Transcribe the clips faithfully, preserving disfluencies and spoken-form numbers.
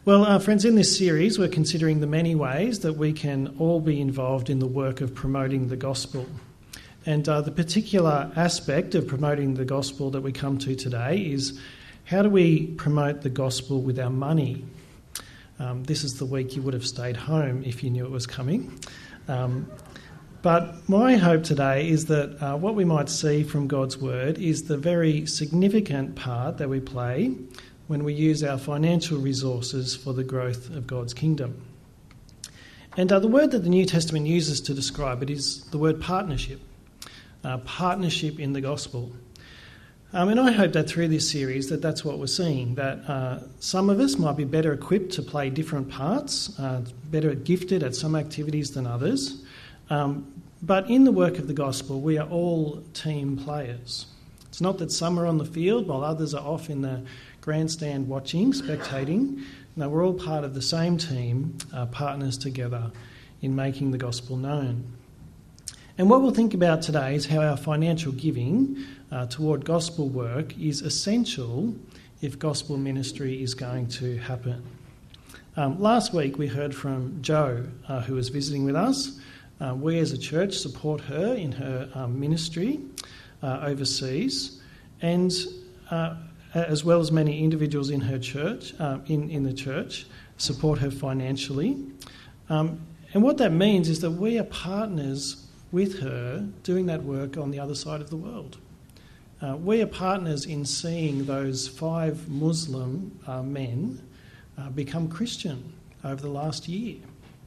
Well, uh, friends, in this series we're considering the many ways that we can all be involved in the work of promoting the gospel. And uh, the particular aspect of promoting the gospel that we come to today is how do we promote the gospel with our money? Um, this is the week you would have stayed home if you knew it was coming. Um, but my hope today is that uh, what we might see from God's word is the very significant part that we play when we use our financial resources for the growth of God's kingdom. And uh, the word that the New Testament uses to describe it is the word partnership. Uh, partnership in the gospel. Um, and I hope that through this series that that's what we're seeing, that uh, some of us might be better equipped to play different parts, uh, better gifted at some activities than others. Um, but in the work of the gospel, we are all team players. It's not that some are on the field while others are off in the grandstand watching, spectating. No, we're all part of the same team, uh, partners together in making the gospel known. And what we'll think about today is how our financial giving uh, toward gospel work is essential if gospel ministry is going to happen. Um, last week we heard from Jo, uh, who was visiting with us. Uh, we as a church support her in her um, ministry uh, overseas, and uh, as well as many individuals in her church, uh, in, in the church, support her financially. Um, and what that means is that we are partners with her doing that work on the other side of the world. Uh, we are partners in seeing those five Muslim uh, men uh, become Christian over the last year.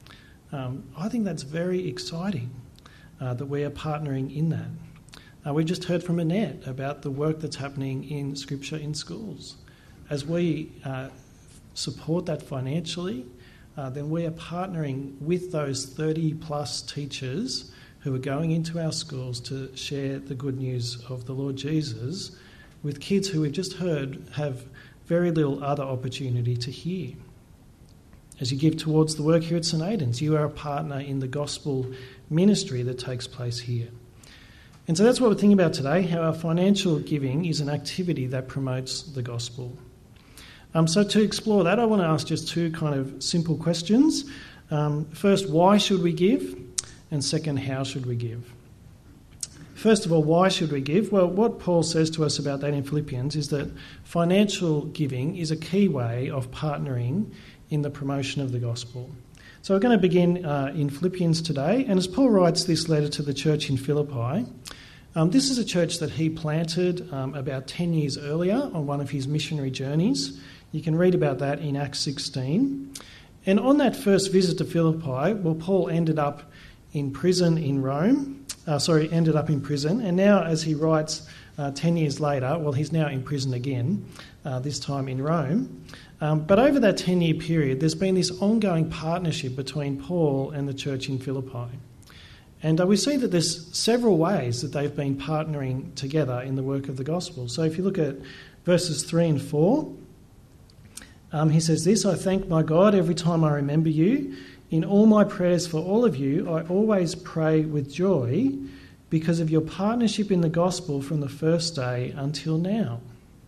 Um, I think that's very exciting uh, that we are partnering in that. Uh, we just heard from Annette about the work that's happening in Scripture in schools. As we uh, support that financially, uh, then we are partnering with those thirty plus teachers who are going into our schools to share the good news of the Lord Jesus with kids who we've just heard have very little other opportunity to hear. As you give towards the work here at St Aidan's, you are a partner in the gospel ministry that takes place here. And so that's what we're thinking about today, how our financial giving is an activity that promotes the gospel. Um, so to explore that, I want to ask just two kind of simple questions. Um, first, why should we give? And second, how should we give? First of all, why should we give? Well, what Paul says to us about that in Philippians is that financial giving is a key way of partnering in the promotion of the gospel. So we're going to begin uh, in Philippians today, and as Paul writes this letter to the church in Philippi, um, this is a church that he planted um, about ten years earlier on one of his missionary journeys. You can read about that in Acts sixteen. And on that first visit to Philippi, well, Paul ended up in prison in Rome, uh, sorry, ended up in prison, and now as he writes uh, ten years later, well, he's now in prison again, uh, this time in Rome. Um, but over that ten-year period, there's been this ongoing partnership between Paul and the church in Philippi. And uh, we see that there's several ways that they've been partnering together in the work of the gospel. So if you look at verses three and four, um, he says this, "I thank my God every time I remember you. In all my prayers for all of you, I always pray with joy because of your partnership in the gospel from the first day until now."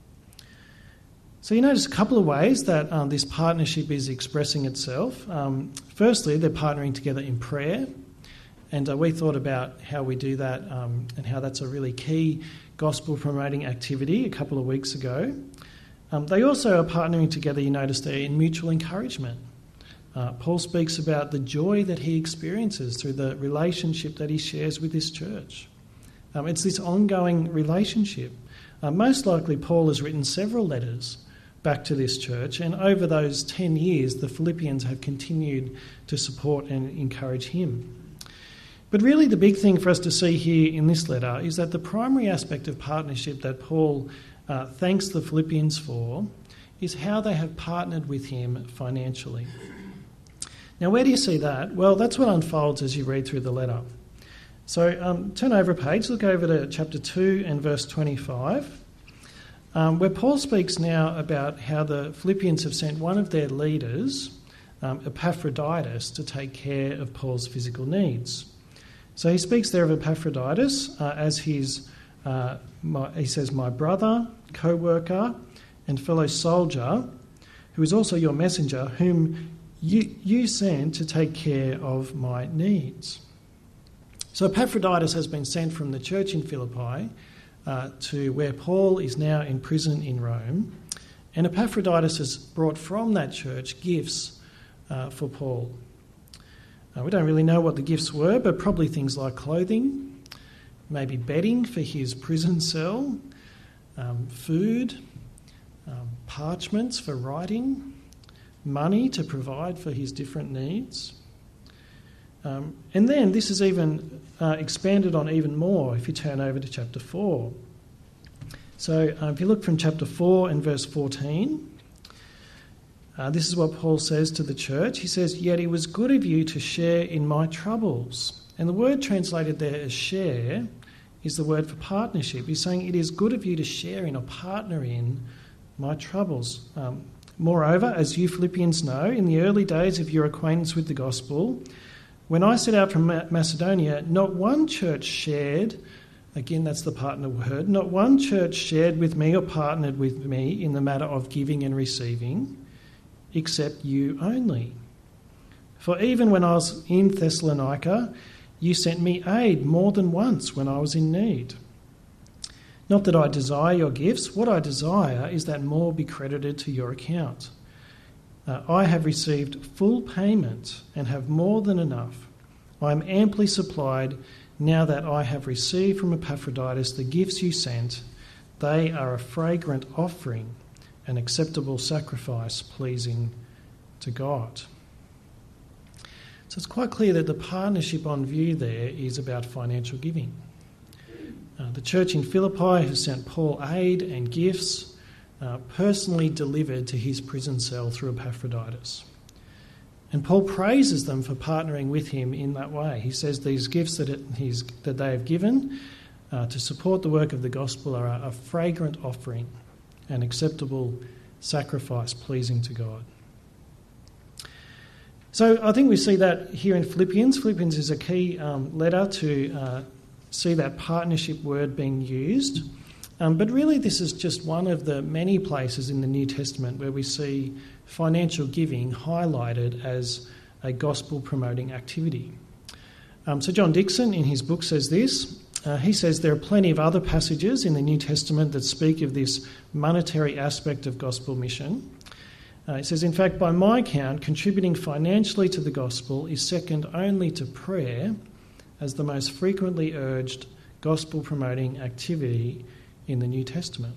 So you notice a couple of ways that um, this partnership is expressing itself. Um, firstly, they're partnering together in prayer. And uh, we thought about how we do that um, and how that's a really key gospel promoting activity a couple of weeks ago. Um, they also are partnering together, you notice there, in mutual encouragement. Uh, Paul speaks about the joy that he experiences through the relationship that he shares with this church. Um, it's this ongoing relationship. Uh, most likely Paul has written several letters back to this church, and over those ten years the Philippians have continued to support and encourage him. But really the big thing for us to see here in this letter is that the primary aspect of partnership that Paul uh, thanks the Philippians for is how they have partnered with him financially. Now, where do you see that? Well, that's what unfolds as you read through the letter. So um, turn over a page, look over to chapter two and verse twenty-five, um, where Paul speaks now about how the Philippians have sent one of their leaders, um, Epaphroditus, to take care of Paul's physical needs. So he speaks there of Epaphroditus uh, as his, uh, my, he says, my brother, co-worker and fellow soldier, who is also your messenger, whom you, you sent to take care of my needs. So Epaphroditus has been sent from the church in Philippi uh, to where Paul is now in prison in Rome. And Epaphroditus has brought from that church gifts uh, for Paul. Uh, we don't really know what the gifts were, but probably things like clothing, maybe bedding for his prison cell, um, food, um, parchments for writing, money to provide for his different needs. Um, and then this is even uh, expanded on even more if you turn over to chapter four. So uh, if you look from chapter four and verse fourteen, uh, this is what Paul says to the church. He says, "Yet it was good of you to share in my troubles." And the word translated there as share is the word for partnership. He's saying it is good of you to share in or partner in my troubles. Um, moreover, as you Philippians know, in the early days of your acquaintance with the gospel, when I set out from Macedonia, not one church shared, again that's the partner word, not one church shared with me or partnered with me in the matter of giving and receiving, except you only. For even when I was in Thessalonica, you sent me aid more than once when I was in need. Not that I desire your gifts, what I desire is that more be credited to your account. Uh, I have received full payment and have more than enough. I am amply supplied now that I have received from Epaphroditus the gifts you sent. They are a fragrant offering, an acceptable sacrifice pleasing to God. So it's quite clear that the partnership on view there is about financial giving. Uh, the church in Philippi has sent Paul aid and gifts Uh, personally delivered to his prison cell through Epaphroditus. And Paul praises them for partnering with him in that way. He says these gifts that, it, he's, that they have given uh, to support the work of the gospel are a, a fragrant offering, an acceptable sacrifice pleasing to God. So I think we see that here in Philippians. Philippians is a key um, letter to uh, see that partnership word being used. Um, but really this is just one of the many places in the New Testament where we see financial giving highlighted as a gospel-promoting activity. Um, so John Dickson in his book says this. Uh, he says there are plenty of other passages in the New Testament that speak of this monetary aspect of gospel mission. Uh, he says, in fact, by my count, contributing financially to the gospel is second only to prayer as the most frequently urged gospel-promoting activity in the New Testament.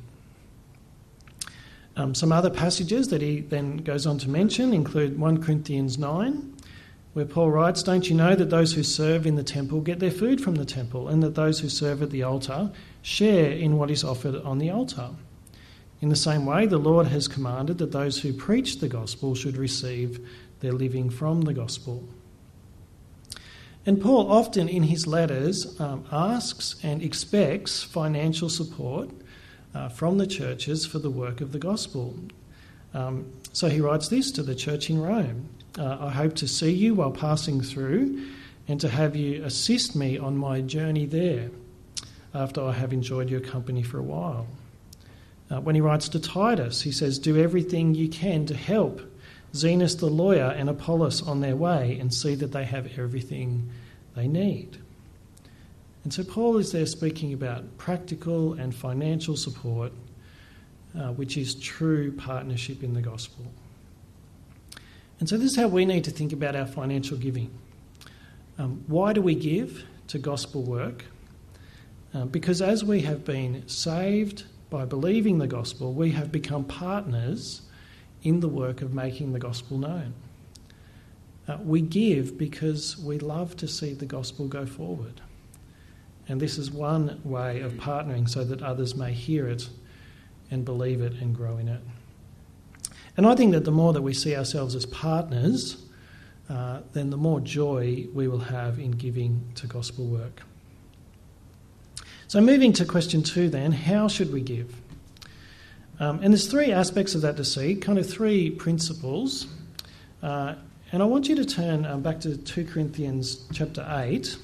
Um, some other passages that he then goes on to mention include First Corinthians nine, where Paul writes, "Don't you know that those who serve in the temple get their food from the temple, and that those who serve at the altar share in what is offered on the altar? In the same way, the Lord has commanded that those who preach the gospel should receive their living from the gospel." And Paul often in his letters um, asks and expects financial support uh, from the churches for the work of the gospel. Um, so he writes this to the church in Rome. Uh, "I hope to see you while passing through and to have you assist me on my journey there after I have enjoyed your company for a while." Uh, when he writes to Titus, he says, "Do everything you can to help Zenas the lawyer and Apollos on their way and see that they have everything they need." And so Paul is there speaking about practical and financial support, uh, which is true partnership in the gospel. And so this is how we need to think about our financial giving. Um, why do we give to gospel work? Uh, because as we have been saved by believing the gospel, we have become partners in the work of making the gospel known. Uh, we give because we love to see the gospel go forward. And this is one way of partnering so that others may hear it and believe it and grow in it. And I think that the more that we see ourselves as partners, uh, then the more joy we will have in giving to gospel work. So moving to question two then, how should we give? Um, and there's three aspects of that to see, kind of three principles. Uh, and I want you to turn um, back to Second Corinthians chapter eight.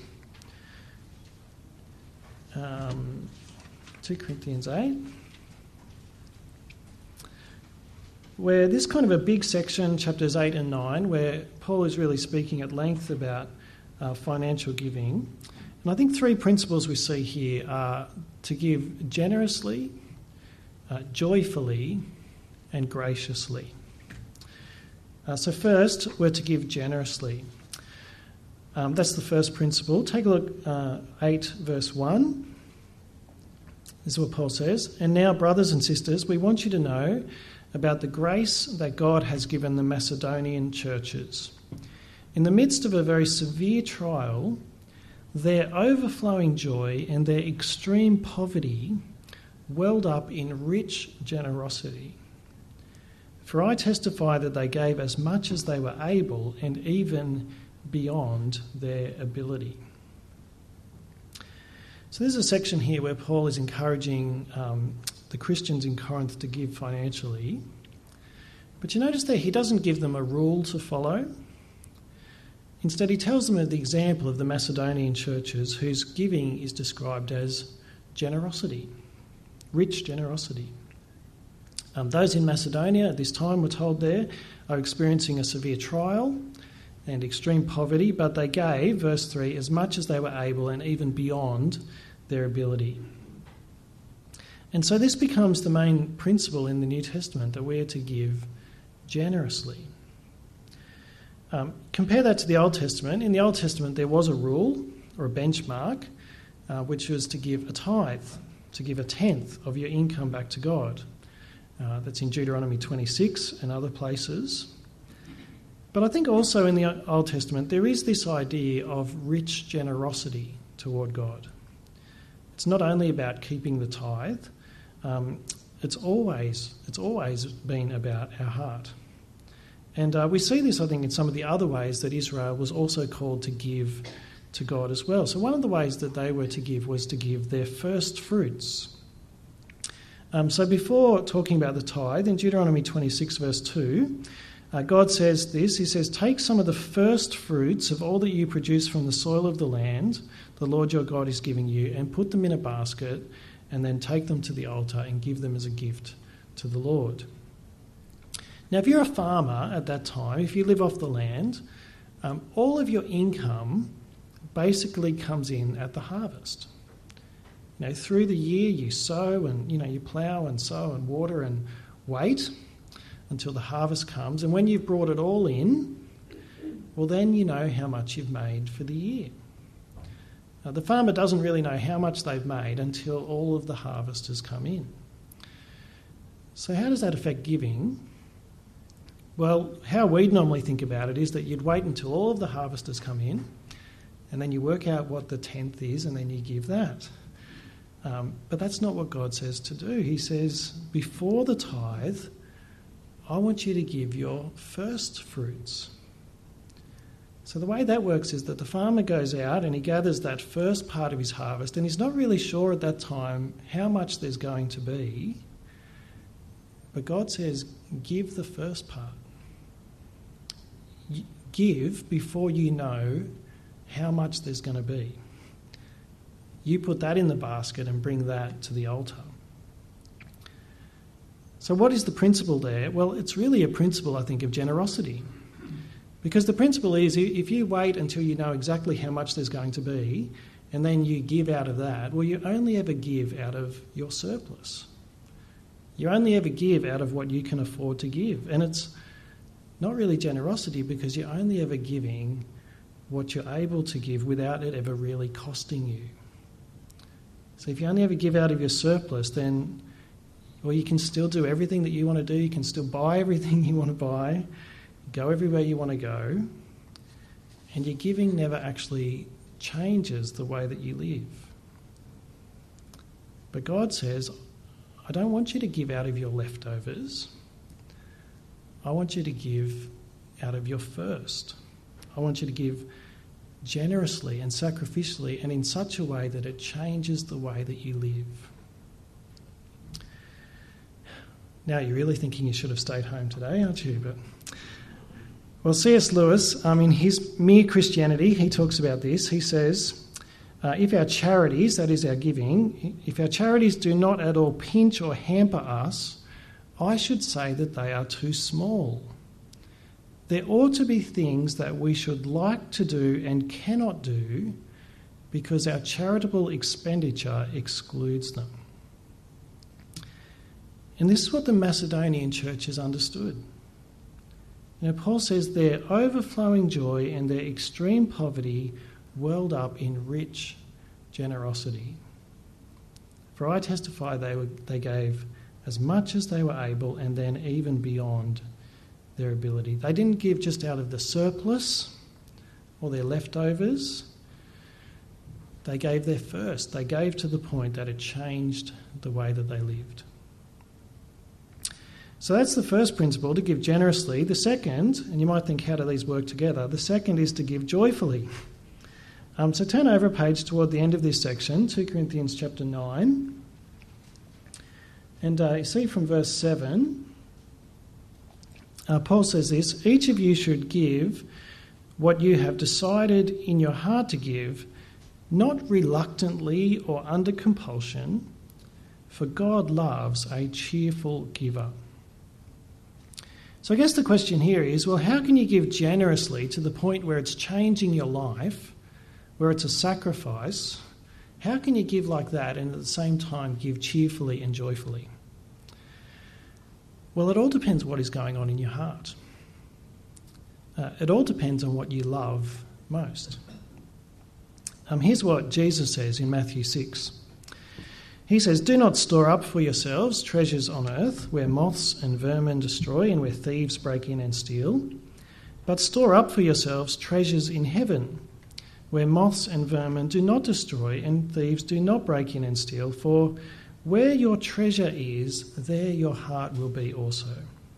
Um, Second Corinthians eight. where this kind of a big section, chapters eight and nine, where Paul is really speaking at length about uh, financial giving. And I think three principles we see here are to give generously, uh, joyfully, and graciously. Uh, so first, we're to give generously. Um, that's the first principle. Take a look, uh, eight verse one. This is what Paul says. And now, brothers and sisters, we want you to know about the grace that God has given the Macedonian churches. In the midst of a very severe trial, their overflowing joy and their extreme poverty welled up in rich generosity. For I testify that they gave as much as they were able and even beyond their ability. So there's a section here where Paul is encouraging um, the Christians in Corinth to give financially. But you notice there he doesn't give them a rule to follow. Instead, he tells them of the example of the Macedonian churches whose giving is described as generosity, rich generosity. Um, those in Macedonia at this time, we're told there, are experiencing a severe trial and extreme poverty, but they gave, verse three, as much as they were able and even beyond their ability. And so this becomes the main principle in the New Testament, that we are to give generously. Um, compare that to the Old Testament. In the Old Testament, there was a rule or a benchmark, uh, which was to give a tithe, to give a tenth of your income back to God. Uh, that's in Deuteronomy twenty-six and other places. But I think also in the Old Testament, there is this idea of rich generosity toward God. It's not only about keeping the tithe, um, it's always it's always been about our heart. And uh, we see this, I think, in some of the other ways that Israel was also called to give to God as well. So one of the ways that they were to give was to give their first fruits. Um, so before talking about the tithe, in Deuteronomy twenty-six verse two, uh, God says this, he says, take some of the first fruits of all that you produce from the soil of the land the Lord your God is giving you, and put them in a basket, and then take them to the altar and give them as a gift to the Lord. Now, if you're a farmer at that time, if you live off the land, um, all of your income basically comes in at the harvest. You know, through the year you sow and, you know, you plough and sow and water and wait until the harvest comes. And when you've brought it all in, well, then you know how much you've made for the year. Now, the farmer doesn't really know how much they've made until all of the harvest has come in. So how does that affect giving? Well, how we'd normally think about it is that you'd wait until all of the harvest has come in, and then you work out what the tenth is, and then you give that. Um, but that's not what God says to do. He says, before the tithe, I want you to give your first fruits. So the way that works is that the farmer goes out and he gathers that first part of his harvest, and he's not really sure at that time how much there's going to be. But God says, give the first part. Give before you know how much there's going to be. You put that in the basket and bring that to the altar. So what is the principle there? Well, it's really a principle, I think, of generosity. Because the principle is, if you wait until you know exactly how much there's going to be, and then you give out of that, well, you only ever give out of your surplus. You only ever give out of what you can afford to give. And it's not really generosity, because you're only ever giving what you're able to give without it ever really costing you. So if you only ever give out of your surplus, then, well, you can still do everything that you want to do. You can still buy everything you want to buy, go everywhere you want to go, and your giving never actually changes the way that you live. But God says, I don't want you to give out of your leftovers. I want you to give out of your first. I want you to give generously and sacrificially, and in such a way that it changes the way that you live. Now you're really thinking you should have stayed home today, aren't you? But well, C S Lewis, um, in his Mere Christianity, he talks about this. He says, uh, if our charities, that is our giving, if our charities do not at all pinch or hamper us, I should say that they are too small. There ought to be things that we should like to do and cannot do because our charitable expenditure excludes them. And this is what the Macedonian churches understood. You know, Paul says their overflowing joy and their extreme poverty welled up in rich generosity. For I testify they were, they gave as much as they were able and then even beyond their ability. They didn't give just out of the surplus or their leftovers. They gave their first. They gave to the point that it changed the way that they lived. So that's the first principle, to give generously. The second, and you might think, how do these work together? The second is to give joyfully. Um, so turn over a page toward the end of this section, two Corinthians chapter nine. And uh, you see from verse seven, uh, Paul says this: each of you should give what you have decided in your heart to give, not reluctantly or under compulsion, for God loves a cheerful giver. So I guess the question here is, well, how can you give generously to the point where it's changing your life, where it's a sacrifice? How can you give like that and at the same time give cheerfully and joyfully? Well, it all depends what is going on in your heart. Uh, it all depends on what you love most. Um, here's what Jesus says in Matthew six. He says, "Do not store up for yourselves treasures on earth, where moths and vermin destroy and where thieves break in and steal. But store up for yourselves treasures in heaven, where moths and vermin do not destroy and thieves do not break in and steal. For where your treasure is, there your heart will be also."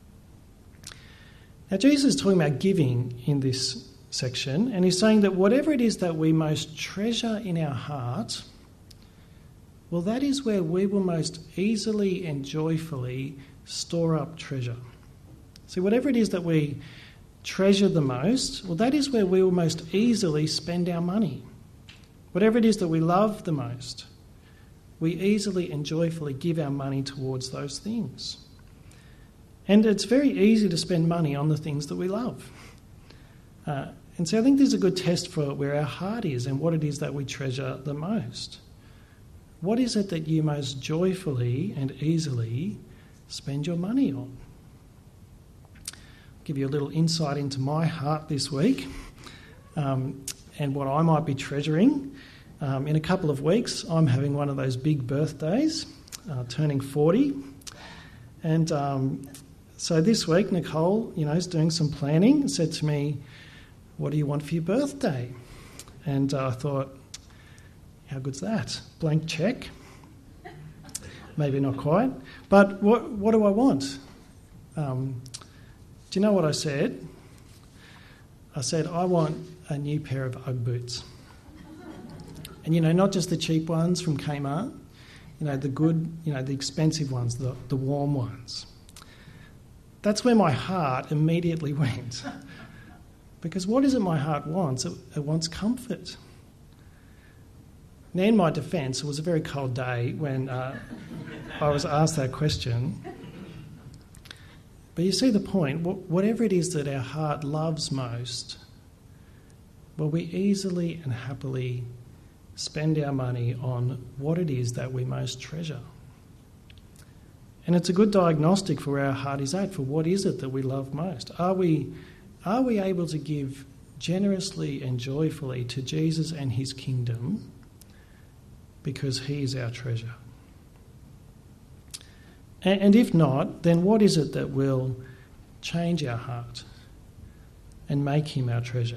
Now, Jesus is talking about giving in this section, and he's saying that whatever it is that we most treasure in our heart, well, that is where we will most easily and joyfully store up treasure. See, whatever it is that we treasure the most, well, that is where we will most easily spend our money. Whatever it is that we love the most, we easily and joyfully give our money towards those things. And it's very easy to spend money on the things that we love. Uh, and so I think there's a good test for where our heart is and what it is that we treasure the most. What is it that you most joyfully and easily spend your money on? I'll give you a little insight into my heart this week um, and what I might be treasuring. Um, in a couple of weeks, I'm having one of those big birthdays, uh, turning forty. And um, so this week, Nicole, you know, is doing some planning and said to me, "What do you want for your birthday?" And uh, I thought, how good's that? Blank check? Maybe not quite. But what what do I want? Um, do you know what I said? I said, I want a new pair of Ugg boots. And, you know, not just the cheap ones from Kmart, you know, the good, you know, the expensive ones, the, the warm ones. That's where my heart immediately went. Because what is it my heart wants? It, it wants comfort. Now, in my defence, it was a very cold day when uh, I was asked that question. But you see the point. Whatever it is that our heart loves most, well, we easily and happily spend our money on what it is that we most treasure. And it's a good diagnostic for where our heart is at, for what is it that we love most. Are we, are we able to give generously and joyfully to Jesus and his kingdom because he is our treasure? And, and if not, then what is it that will change our heart and make him our treasure?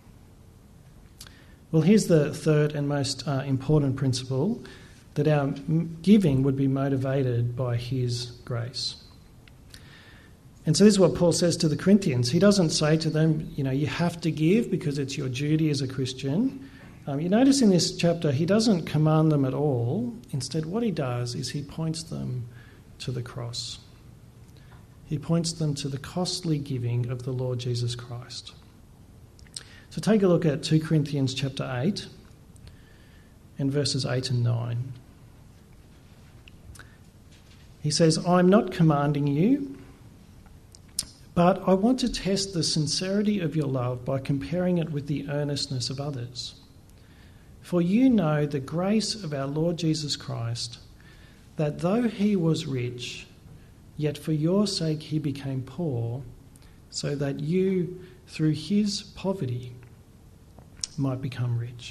Well, here's the third and most uh, important principle, that our giving would be motivated by his grace. And so this is what Paul says to the Corinthians. He doesn't say to them, you know, you have to give because it's your duty as a Christian. Um, you notice in this chapter he doesn't command them at all. Instead, what he does is he points them to the cross. He points them to the costly giving of the Lord Jesus Christ. So take a look at two Corinthians chapter eight and verses eight and nine. He says, I'm not commanding you, but I want to test the sincerity of your love by comparing it with the earnestness of others. For you know the grace of our Lord Jesus Christ, that though he was rich, yet for your sake he became poor, so that you, through his poverty, might become rich.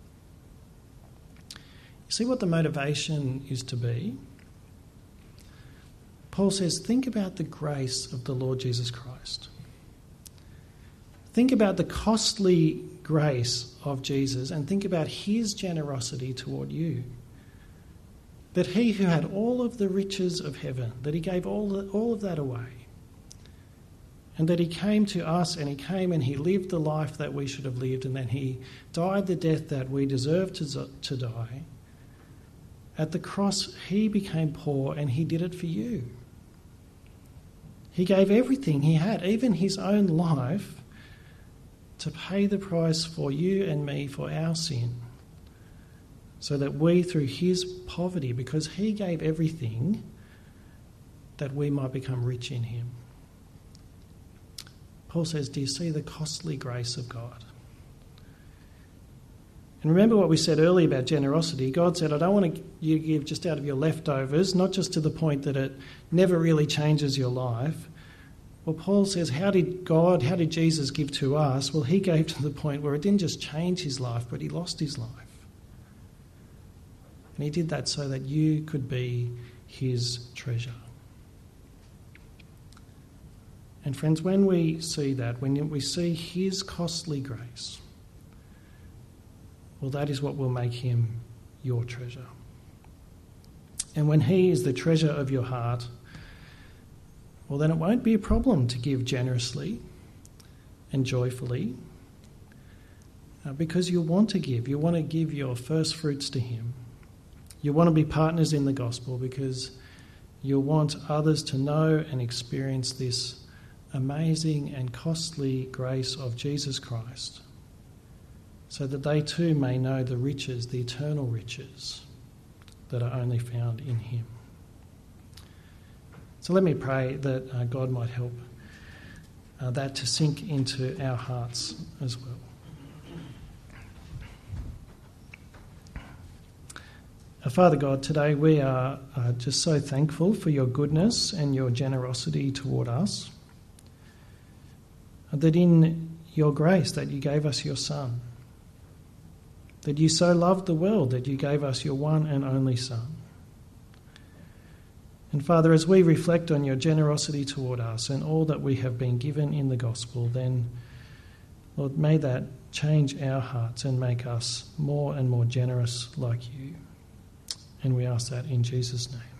You see what the motivation is to be? Paul says, think about the grace of the Lord Jesus Christ. Think about the costly grace of Jesus and think about his generosity toward you. That he who had all of the riches of heaven, that he gave all, the, all of that away. And that he came to us and he came and he lived the life that we should have lived and then he died the death that we deserved to, to die. At the cross, he became poor and he did it for you. He gave everything he had, even his own life, to pay the price for you and me for our sin, so that we, through his poverty, because he gave everything, that we might become rich in him. Paul says, do you see the costly grace of God? And remember what we said earlier about generosity. God said, I don't want you to give just out of your leftovers, not just to the point that it never really changes your life. Well, Paul says, how did God, how did Jesus give to us? Well, he gave to the point where it didn't just change his life, but he lost his life. And he did that so that you could be his treasure. And friends, when we see that, when we see his costly grace, well, that is what will make him your treasure. And when he is the treasure of your heart, well, then it won't be a problem to give generously and joyfully, uh, because you'll want to give. You want to give your first fruits to him. You want to be partners in the gospel because you want others to know and experience this amazing and costly grace of Jesus Christ, so that they too may know the riches, the eternal riches that are only found in him. So let me pray that uh, God might help uh, that to sink into our hearts as well. Uh, Father God, today we are uh, just so thankful for your goodness and your generosity toward us, uh, that in your grace that you gave us your Son, that you so loved the world that you gave us your one and only Son. And Father, as we reflect on your generosity toward us and all that we have been given in the gospel, then, Lord, may that change our hearts and make us more and more generous like you. And we ask that in Jesus' name.